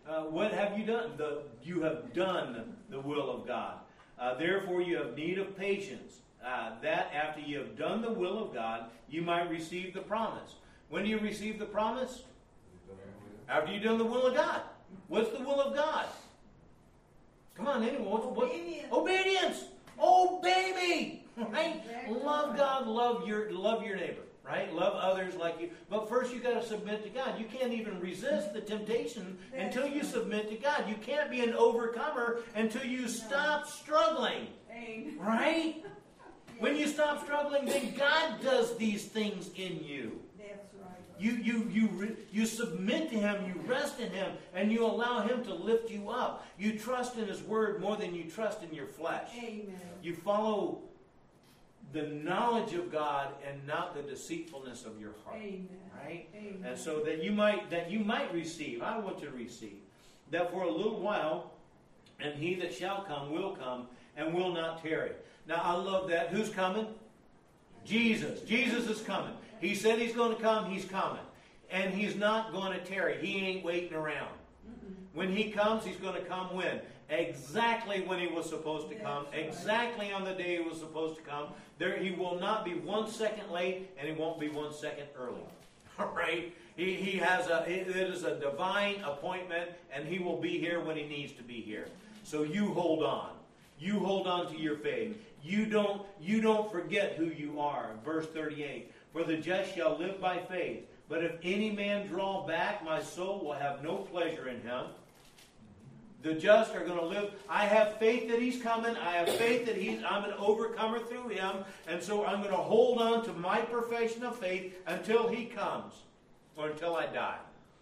What have you done? You have done the will of God. Therefore you have need of patience, that after you have done the will of God, you might receive the promise. When do you receive the promise? After you've done the will of God. What's the will of God? Come on, anyone. Obedience. Obedience. Obey me. Right? Love God, love your neighbor. Right? Love others like you. But first you got to submit to God. You can't even resist the temptation until you submit to God. You can't be an overcomer until you stop struggling. Right? When you stop struggling, then God does these things in you. That's right. You submit to Him, you rest in Him, and you allow Him to lift you up. You trust in His Word more than you trust in your flesh. Amen. You follow the knowledge of God and not the deceitfulness of your heart. Amen. Right? Amen. And so that you might receive. I want to receive. That for a little while, and He that shall come will come and will not tarry. Now I love that. Who's coming? Jesus. Jesus is coming. He said He's going to come. He's coming. And He's not going to tarry. He ain't waiting around. When He comes, He's going to come when? Exactly when He was supposed to come. Exactly on the day He was supposed to come. He will not be 1 second late, and He won't be 1 second early. All right? It is a divine appointment, and He will be here when He needs to be here. So you hold on. You hold on to your faith. You don't forget who you are. Verse 38. For the just shall live by faith. But if any man draw back, my soul will have no pleasure in him. The just are going to live. I have faith that He's coming. I have faith that I'm an overcomer through Him. And so I'm going to hold on to my profession of faith until He comes. Or until I die.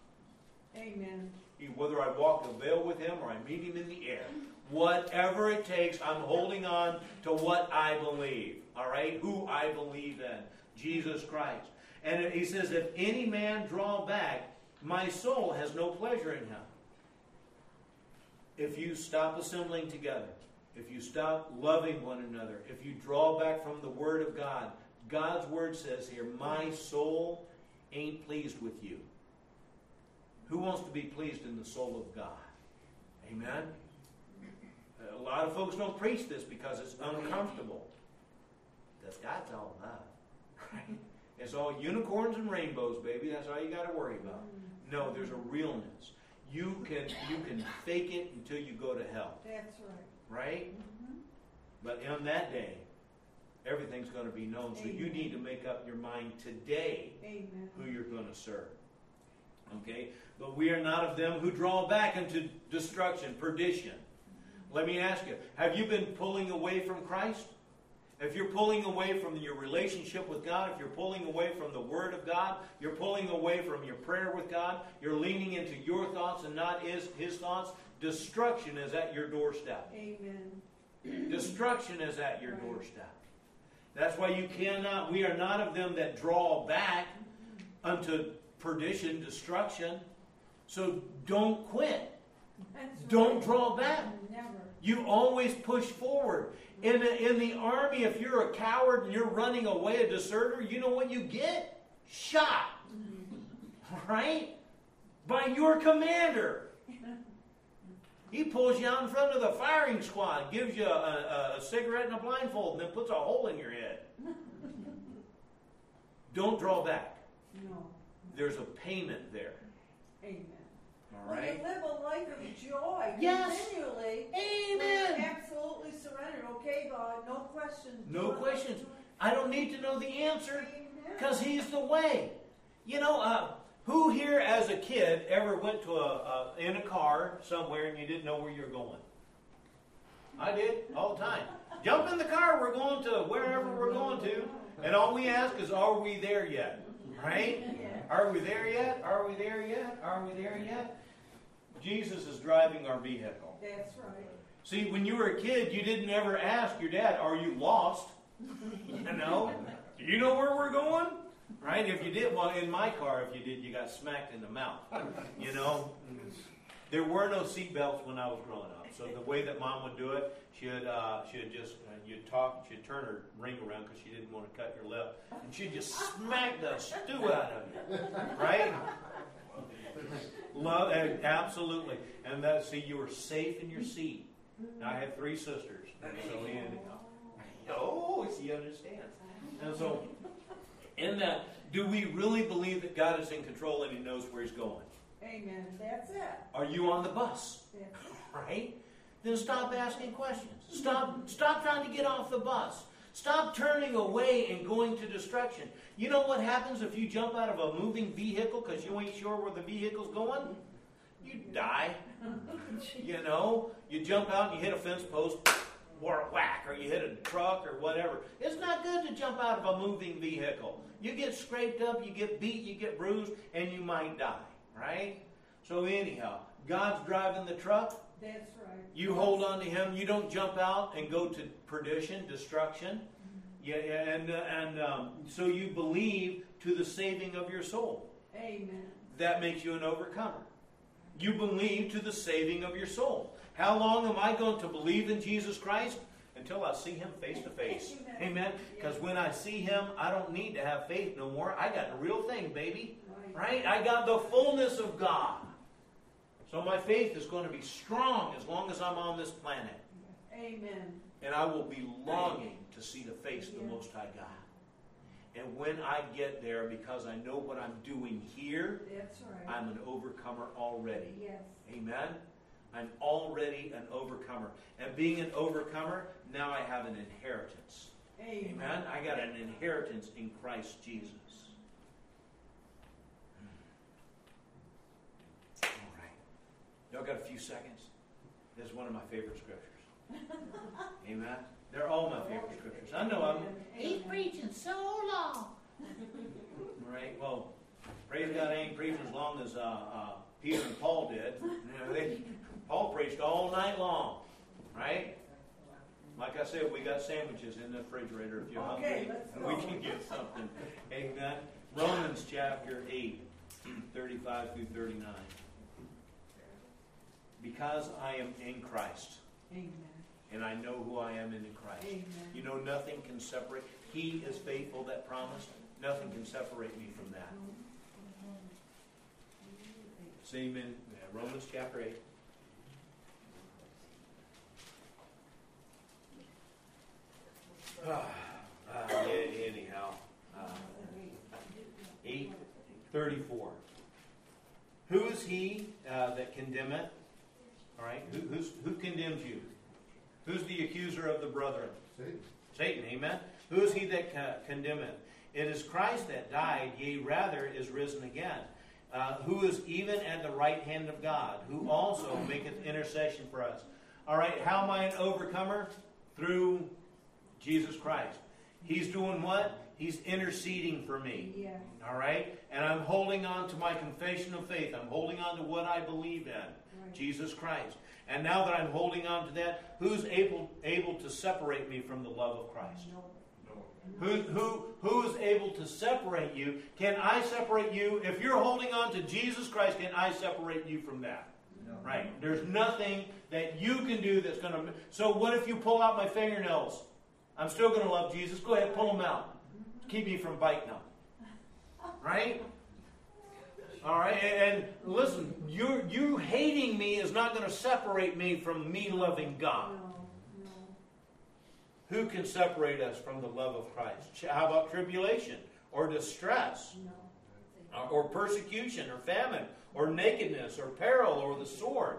Amen. Whether I walk the veil with Him or I meet Him in the air. Whatever it takes, I'm holding on to what I believe. All right? Who I believe in. Jesus Christ. And He says, if any man draw back, my soul has no pleasure in him. If you stop assembling together, if you stop loving one another, if you draw back from the Word of God, God's Word says here, my soul ain't pleased with you. Who wants to be pleased in the soul of God? Amen? A lot of folks don't preach this because it's uncomfortable. Because God's all love. Right? It's all unicorns and rainbows, baby. That's all you got to worry about. No, there's a realness. You can fake it until you go to hell. That's right. Right? Mm-hmm. But on that day, everything's going to be known. So Amen. You need to make up your mind today Amen. who you're going to serve. Okay? But we are not of them who draw back into destruction, perdition. Let me ask you, have you been pulling away from Christ? If you're pulling away from your relationship with God, if you're pulling away from the Word of God, you're pulling away from your prayer with God, you're leaning into your thoughts and not His thoughts, destruction is at your doorstep. Amen. Destruction is at your doorstep. That's why we are not of them that draw back unto perdition, destruction. So don't quit. Don't draw back. Never. You always push forward. In the army, if you're a coward and you're running away, a deserter, you know what you get? Shot. Right? By your commander. He pulls you out in front of the firing squad, gives you a cigarette and a blindfold, and then puts a hole in your head. Don't draw back. No. There's a payment there. Amen. All right? Well, you live a life of joy Yes. continually. Amen. Absolutely surrendered. Okay, God, no questions. No questions. I don't need to know the answer because Amen. He's the way. You know, who here as a kid ever went to in a car somewhere and you didn't know where you're going? I did all the time. Jump in the car. We're going to wherever we're going to, and all we ask is, "Are we there yet?" Right? Yeah. Are we there yet? Are we there yet? Are we there yet? Jesus is driving our vehicle. That's right. See, when you were a kid, you didn't ever ask your dad, "Are you lost?" You know? Do you know where we're going? Right? If you did, well, in my car, if you did, you got smacked in the mouth. You know? There were no seat belts when I was growing up. So the way that Mom would do it, she'd just, you'd talk, she'd turn her ring around because she didn't want to cut your lip. And she'd just smack the stew out of you. Right? Love, absolutely. And that, see, you were safe in your seat. Now, I have 3 sisters. So, oh, she understands. And so, in that, do we really believe that God is in control and He knows where He's going? Amen. That's it. Are you on the bus? That's it. Right? Then stop asking questions. Stop trying to get off the bus. Stop turning away and going to destruction. You know what happens if you jump out of a moving vehicle because you ain't sure where the vehicle's going? You die. You know, you jump out and you hit a fence post, or a whack, or you hit a truck or whatever. It's not good to jump out of a moving vehicle. You get scraped up, you get beat, you get bruised, and you might die. Right? So anyhow, God's driving the truck. That's right. You hold on to Him. You don't jump out and go to perdition, destruction. Yeah, and so you believe to the saving of your soul. Amen. That makes you an overcomer. You believe to the saving of your soul. How long am I going to believe in Jesus Christ? Until I see Him face to face. Amen? Because when I see Him, I don't need to have faith no more. I got the real thing, baby. Right? I got the fullness of God. So my faith is going to be strong as long as I'm on this planet. Amen. And I will be longing to see the face of the Most High God. And when I get there, because I know what I'm doing here, that's right. I'm an overcomer already. Yes. Amen? I'm already an overcomer. And being an overcomer, now I have an inheritance. Amen? I got an inheritance in Christ Jesus. All right. Y'all got a few seconds? This is one of my favorite scriptures. Amen? They're all my favorite scriptures. I know he's preaching so long. Right? Well, praise God, I ain't preaching as long as Peter and Paul did. You know, Paul preached all night long. Right? Like I said, we got sandwiches in the refrigerator if you're hungry. We can get something. Amen? Romans chapter 8, 35 through 39. Because I am in Christ. Amen. And I know who I am in Christ. Amen. You know, nothing can separate. He is faithful that promised. Nothing can separate me from that. Same in Romans chapter 8. Anyhow. 8:34. Who is he that condemneth? All right. Who condemns you? Who's the accuser of the brethren? Satan, amen. Who is he that condemneth? It is Christ that died, yea, rather is risen again. Who is even at the right hand of God, who also maketh intercession for us. All right, how am I an overcomer? Through Jesus Christ. He's doing what? He's interceding for me. Yeah. All right? And I'm holding on to my confession of faith. I'm holding on to what I believe in. Right. Jesus Christ. And now that I'm holding on to that, who's able to separate me from the love of Christ? No. Who is able to separate you? Can I separate you? If you're holding on to Jesus Christ, can I separate you from that? No. Right. There's nothing that you can do that's going to... So what if you pull out my fingernails? I'm still going to love Jesus. Go ahead, pull them out. Keep me from biting them. Right? All right, and listen, you hating me is not going to separate me from me loving God. No. Who can separate us from the love of Christ? How about tribulation or distress? No. Or persecution or famine or nakedness or peril or the sword?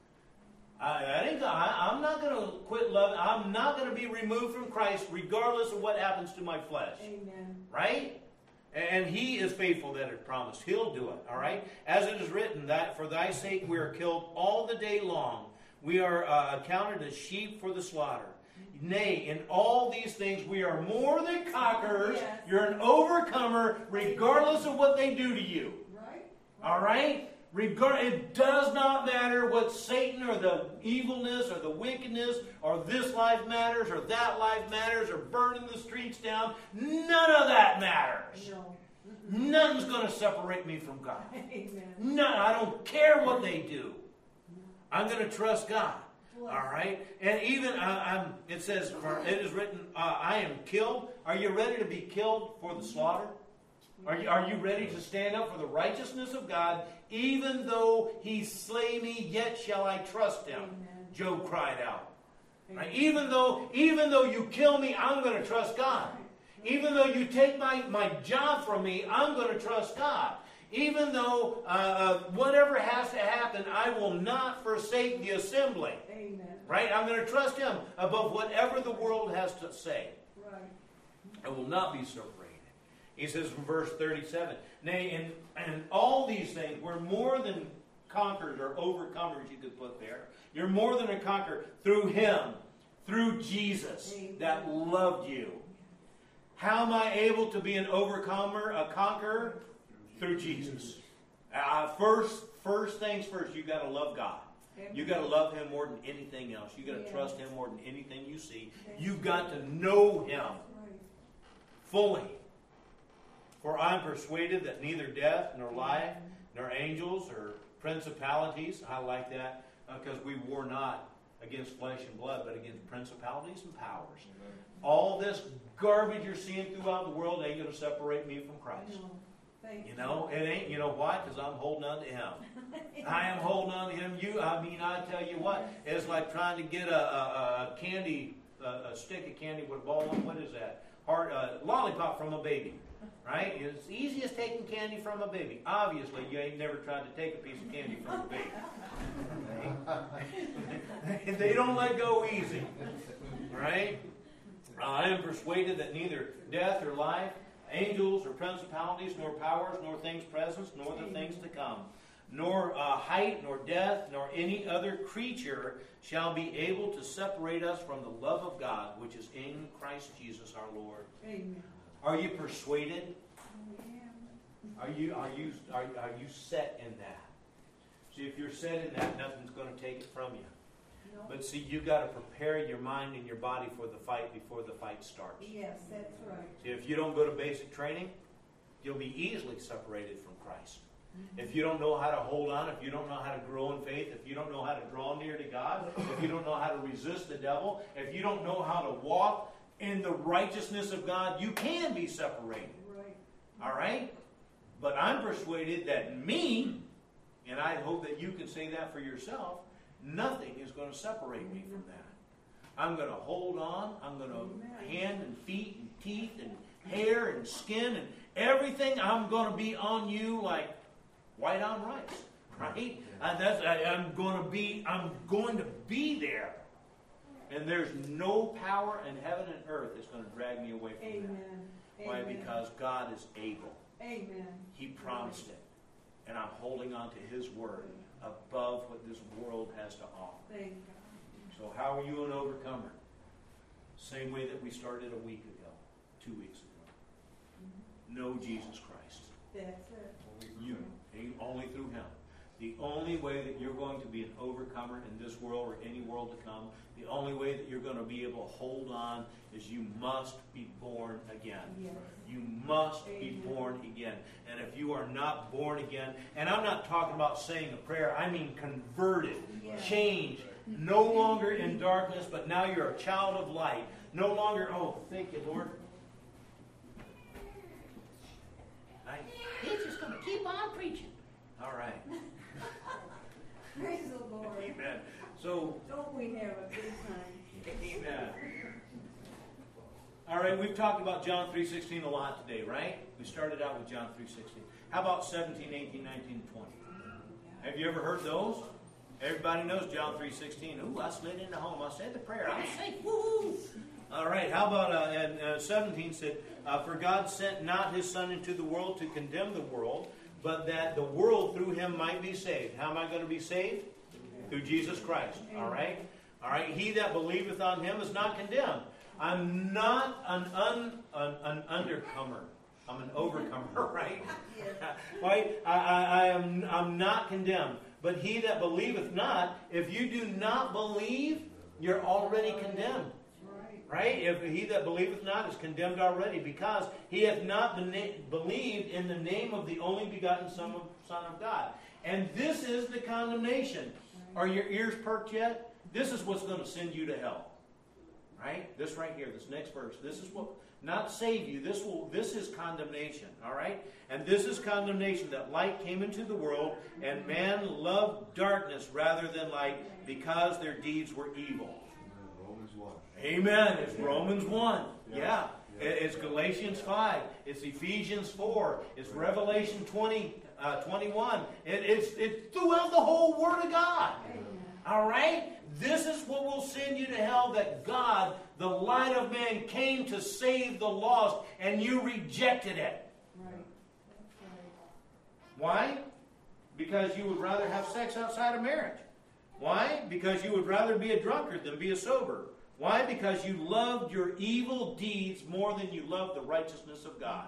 I'm not going to quit loving. I'm not going to be removed from Christ regardless of what happens to my flesh. Amen. Right? And He is faithful that it promised. He'll do it. All right? As it is written, that for thy sake we are killed all the day long. We are accounted as sheep for the slaughter. Nay, in all these things we are more than conquerors. Yes. You're an overcomer regardless of what they do to you. Right? All right? It does not matter what Satan or the evilness or the wickedness or this life matters or that life matters or burning the streets down. None of that matters. No. Nothing's going to separate me from God. Amen. None. I don't care what they do. I'm going to trust God. All right? And even, it says, it is written, I am killed. Are you ready to be killed for the slaughter? Are you ready to stand up for the righteousness of God? Even though he slay me, yet shall I trust him. Amen. Job cried out. Right? Amen. Even though you kill me, I'm going to trust God. Even though you take my job from me, I'm going to trust God. Even though whatever has to happen, I will not forsake the assembly. Amen. Right? I'm going to trust him above whatever the world has to say. Right. I will not be separated. He says in verse 37, nay, and all these things, we're more than conquerors or overcomers, you could put there. You're more than a conqueror through him, through Jesus, that loved you. How am I able to be an overcomer, a conqueror? Through Jesus. First things first, you've got to love God. You've got to love him more than anything else. You've got to trust him more than anything you see. You've got to know him fully. For I'm persuaded that neither death, nor life, nor angels, or principalities, I like that, because we war not against flesh and blood, but against principalities and powers. All this garbage you're seeing throughout the world ain't going to separate me from Christ. You know, it ain't. You know why? Because I'm holding on to him. I am holding on to him. I tell you what, it's like trying to get a candy, a stick of candy with a ball on. What is that? Lollipop from a baby. Right? It's easy as taking candy from a baby. Obviously, you ain't never tried to take a piece of candy from a baby. They don't let go easy. Right? I am persuaded that neither death or life, angels or principalities, nor powers, nor things present, nor the things to come, nor height, nor depth, nor any other creature shall be able to separate us from the love of God, which is in Christ Jesus our Lord. Amen. Are you persuaded? Are you set in that? See, if you're set in that, nothing's going to take it from you. No. But see, you've got to prepare your mind and your body for the fight before the fight starts. Yes, that's right. See, if you don't go to basic training, you'll be easily separated from Christ. If you don't know how to hold on, if you don't know how to grow in faith, if you don't know how to draw near to God, if you don't know how to resist the devil, if you don't know how to walk in the righteousness of God, you can be separated. Right. All right? But I'm persuaded that me, and I hope that you can say that for yourself, nothing is going to separate me from that. I'm going to hold on. I'm going to hand and feet and teeth and hair and skin and everything. I'm going to be on you like white on rice, right? I'm going to be there. And there's no power in heaven and earth that's going to drag me away from that. Why? Because God is able. Amen. He promised it. And I'm holding on to his word above what this world has to offer. Thank God. So how are you an overcomer? Same way that we started a week ago, 2 weeks ago. Know Jesus Christ. That's it. You. Only through him. The only way that you're going to be an overcomer in this world or any world to come, the only way that you're going to be able to hold on is you must be born again. Yes. You must be born again. And if you are not born again, and I'm not talking about saying a prayer, I mean converted, changed, no longer in darkness, but now you're a child of light. No longer, oh, thank you, Lord. He's just going to keep on preaching. All right. Praise the Lord. Amen. So, don't we have a good time? Amen. All right, we've talked about John 3:16 a lot today, right? We started out with John 3:16. How about 17, 18, 19, 20? Have you ever heard those? Everybody knows John 3:16. Ooh, I slid into home. I said the prayer. I'm safe. Woo-hoo. All right, how about 17 said, for God sent not his Son into the world to condemn the world, but that the world through him might be saved. How am I going to be saved? Through Jesus Christ. All right? All right. He that believeth on him is not condemned. I'm not an undercomer. I'm an overcomer, right? Right? I'm not condemned. But he that believeth not, if you do not believe, you're already condemned. Right? If he that believeth not is condemned already, because he hath not believed in the name of the only begotten Son of God. And this is the condemnation. Are your ears perked yet? This is what's going to send you to hell. Right? This right here, this next verse. This is what, not save you. This is condemnation. All right? And this is condemnation, that light came into the world, and man loved darkness rather than light, because their deeds were evil. Romans 1. Amen. It's Romans 1. Yeah. It's Galatians 5. It's Ephesians 4. It's Revelation 21. It's throughout the whole Word of God. All right? This is what will send you to hell, that God, the light of man, came to save the lost, and you rejected it. Right. That's right. Why? Because you would rather have sex outside of marriage. Why? Because you would rather be a drunkard than be a sober. Why? Because you loved your evil deeds more than you loved the righteousness of God.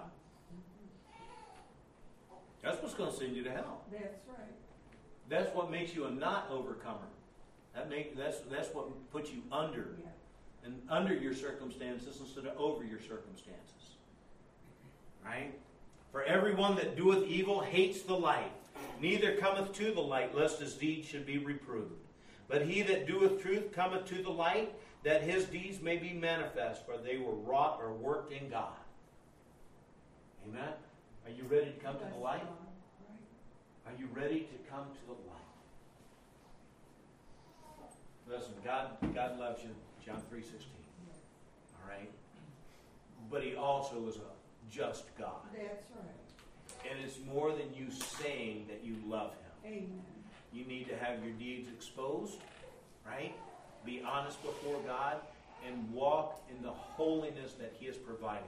That's what's going to send you to hell. That's right. That's what makes you a not overcomer. That's what puts you under. Yeah. And under your circumstances instead of over your circumstances. Right? For everyone that doeth evil hates the light, neither cometh to the light, lest his deeds should be reproved. But he that doeth truth cometh to the light, that his deeds may be manifest, for they were wrought or worked in God. Amen? Are you ready to come to the light? Right. Are you ready to come to the light? Listen, God loves you, John 3:16. All right? But he also is a just God. That's right. And it's more than you saying that you love him. Amen. You need to have your deeds exposed, right? Be honest before God and walk in the holiness that he has provided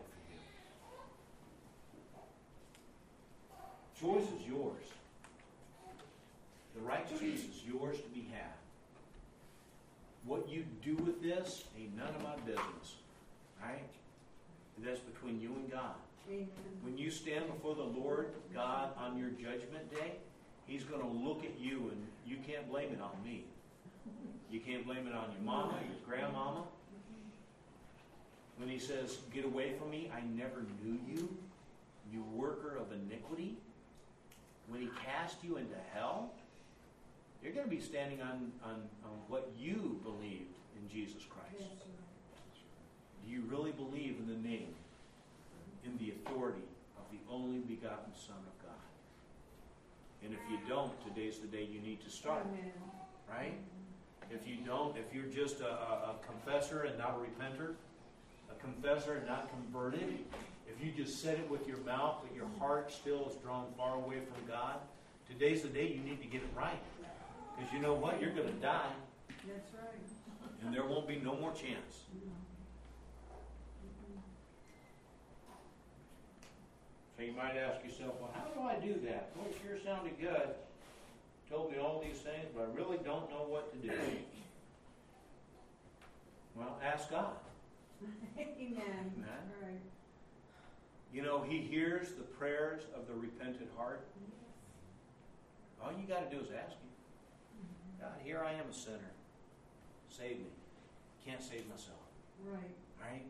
for you. Choice is yours. The righteousness is yours to be had. What you do with this ain't none of my business. Right? That's between you and God. Amen. When you stand before the Lord God on your judgment day, he's going to look at you, and you can't blame it on me. You can't blame it on your mama, your grandmama. When he says, get away from me, I never knew you, you worker of iniquity. When he cast you into hell, you're going to be standing on what you believed in Jesus Christ. That's right. Do you really believe in the name, in the authority of the only begotten Son of God? And if you don't, today's the day you need to start. Amen. Right? If you don't, if you're just a confessor and not a repenter, a confessor and not converted, if you just said it with your mouth, but your heart still is drawn far away from God, today's the day you need to get it right. Because you know what? You're going to die. That's right. And there won't be no more chance. So you might ask yourself, well, how do I do that? Well, it sure sounded good. Told me all these things, but I really don't know what to do. Well, ask God. Amen. Amen. All right. You know, he hears the prayers of the repentant heart. All you got to do is ask him. God, here I am a sinner. Save me. Can't save myself. Right. Right?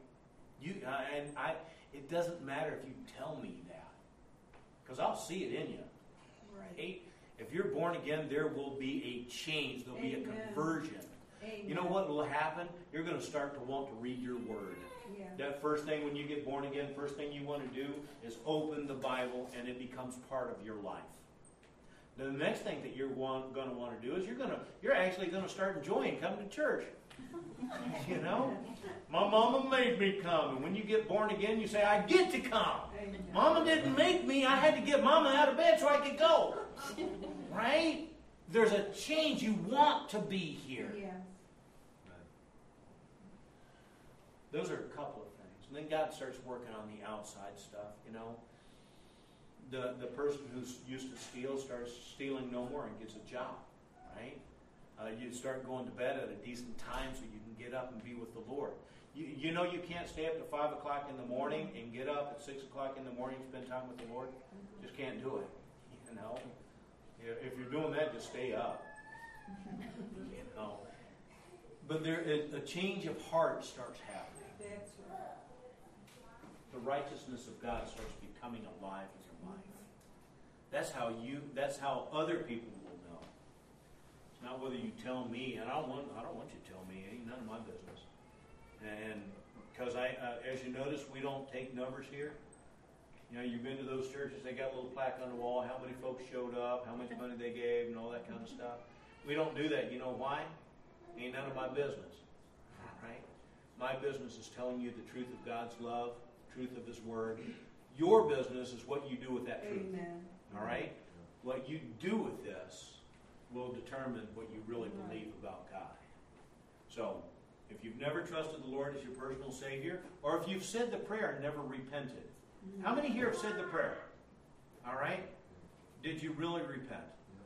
It doesn't matter if you tell me that. Because I'll see it in you. Right. If you're born again, there will be a change. There'll be a Amen. conversion. Amen. You know what will happen? You're going to start to want to read your word. Yeah. That first thing when you get born again, first thing you want to do is open the Bible, and it becomes part of your life. Then the next thing that you're going to want to do is you're actually going to start enjoying coming to church. You know? My mama made me come. And when you get born again, you say, I get to come. Amen. Mama didn't make me. I had to get mama out of bed so I could go. Right? There's a change. You want to be here. Yes. Those are a couple of things. And then God starts working on the outside stuff, you know. The person who's used to steal starts stealing no more and gets a job, right? You start going to bed at a decent time so you can get up and be with the Lord. You know you can't stay up to 5 o'clock in the morning and get up at 6 o'clock in the morning and spend time with the Lord. Just can't do it, you know. If you're doing that, just stay up, you know. But a change of heart starts happening. That's right. The righteousness of God starts becoming alive in your life. That's how other people will know. It's not whether you tell me, and I don't want you to tell me. It ain't none of my business. And because as you notice, we don't take numbers here. You know, you've been to those churches, they got a little plaque on the wall, how many folks showed up, how much money they gave, and all that kind of stuff. We don't do that. You know why? Ain't none of my business. Right? My business is telling you the truth of God's love, truth of His Word. Your business is what you do with that truth. Amen. All right? What you do with this will determine what you really believe about God. So, if you've never trusted the Lord as your personal Savior, or if you've said the prayer and never repented, how many here have said the prayer? All right? Did you really repent?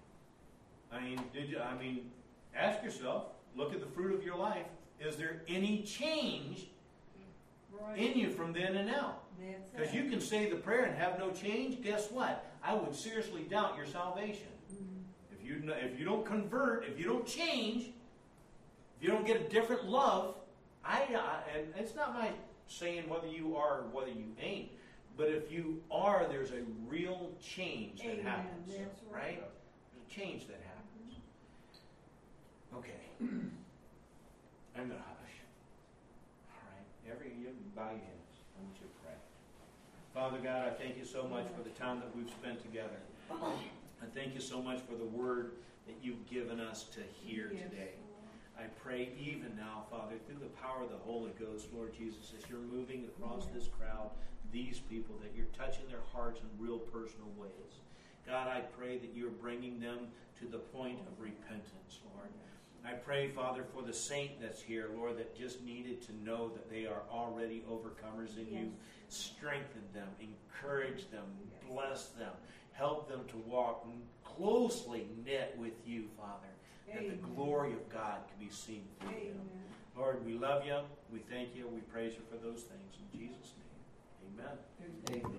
I mean, ask yourself, look at the fruit of your life. Is there any change in you from then and now? Because you can say the prayer and have no change. Guess what? I would seriously doubt your salvation. If you don't convert, if you don't change, if you don't get a different love, and it's not my saying whether you are or whether you ain't, but if you are, there's a real change that happens. That's right? There's a change that happens. Okay. I'm going to hush. All right. You bow your heads. I want you to pray. Father God, I thank you so much for the time that we've spent together. I thank you so much for the word that you've given us to hear today. I pray even now, Father, through the power of the Holy Ghost, Lord Jesus, as you're moving across this crowd, these people, that you're touching their hearts in real personal ways. God, I pray that you're bringing them to the point of repentance, Lord. I pray, Father, for the saint that's here, Lord, that just needed to know that they are already overcomers in you. Strengthen them, encourage them, bless them, help them to walk closely knit with you, Father, that the glory of God can be seen through them. Lord, we love you, we thank you, we praise you for those things. In Jesus' name, amen.